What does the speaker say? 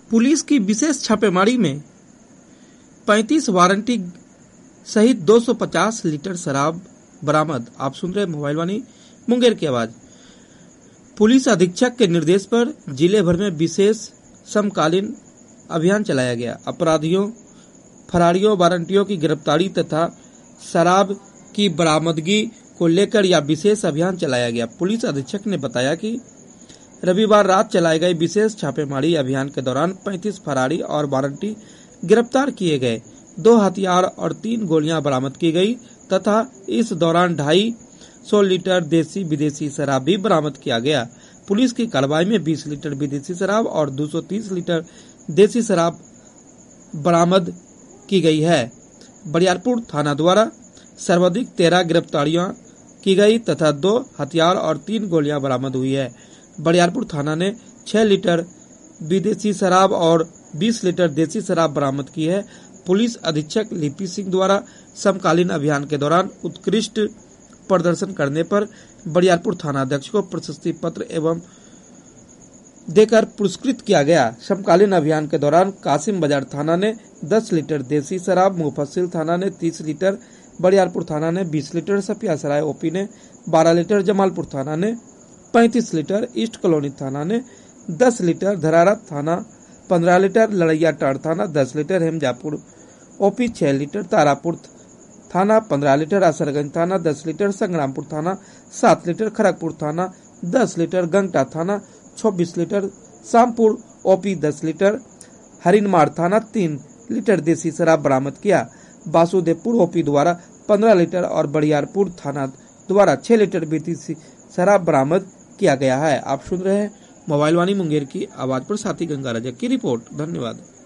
Police की विशेष छापेमारी में 35 वारंटी सहित 250 लीटर शराब बरामद। आप सुन रहे मोबाइल वाणी मुंगेर की आवाज। पुलिस अधीक्षक के निर्देश पर जिले भर में विशेष समकालीन अभियान चलाया गया। अपराधियों, फरारियों, वारंटियों की गिरफ्तारी तथा शराब की बरामदगी को लेकर यह विशेष अभियान चलाया गया। पुलिस अधीक्षक ने बताया कि रविवार रात चलाए गए विशेष छापेमारी अभियान के दौरान 35 फरारी और वारंटी गिरफ्तार किए गए। 2 हथियार और 3 गोलियां बरामद की गई तथा इस दौरान 250 लीटर देसी विदेशी शराब भी बरामद किया गया। पुलिस की कार्रवाई में 20 लीटर विदेशी शराब और 230 लीटर देसी शराब बरामद की गई है। बरियारपुर थाना द्वारा सर्वाधिक 13 गिरफ्तारियां की गई तथा 2 हथियार और 3 गोलियां बरामद हुई है। बरियारपुर थाना ने 6 लीटर विदेशी शराब और 20 लीटर देसी शराब बरामद की है। पुलिस अधीक्षक लिपि सिंह द्वारा समकालीन अभियान के दौरान उत्कृष्ट प्रदर्शन करने पर बरियारपुर थाना अध्यक्ष को प्रशस्ति पत्र एवं देकर पुरस्कृत किया गया। समकालीन अभियान के दौरान कासिम बाजार थाना ने 10 लीटर देसी शराब, मुफस्सिल थाना ने 30 लीटर, बरियारपुर थाना ने 20 लीटर, सपियासराय ओपी ने 12 लीटर, जमालपुर थाना ने 35 लीटर, ईस्ट कॉलोनी थाना ने 10 लीटर, धरारा थाना 15 लीटर, लड़ैया टाड़ थाना 10 litre, Hemjapur OP 6 litre, Tarapur थाना 15 लीटर, असरगंज थाना 10 लीटर, संग्रामपुर थाना 7 लीटर, खड़गपुर थाना 10 लीटर, गंगटा थाना 26 litre, Shampur OP 10 litre, Harinmar थाना 3 लीटर देसी शराब बरामद किया। वासुदेवपुर ओपी द्वारा 15 लीटर और बरियारपुर थाना द्वारा 6 लीटर विदेशी शराब बरामद किया गया है। आप सुन रहे हैं मोबाइल वाणी मुंगेर की आवाज पर साथी गंगा रजक की रिपोर्ट। धन्यवाद।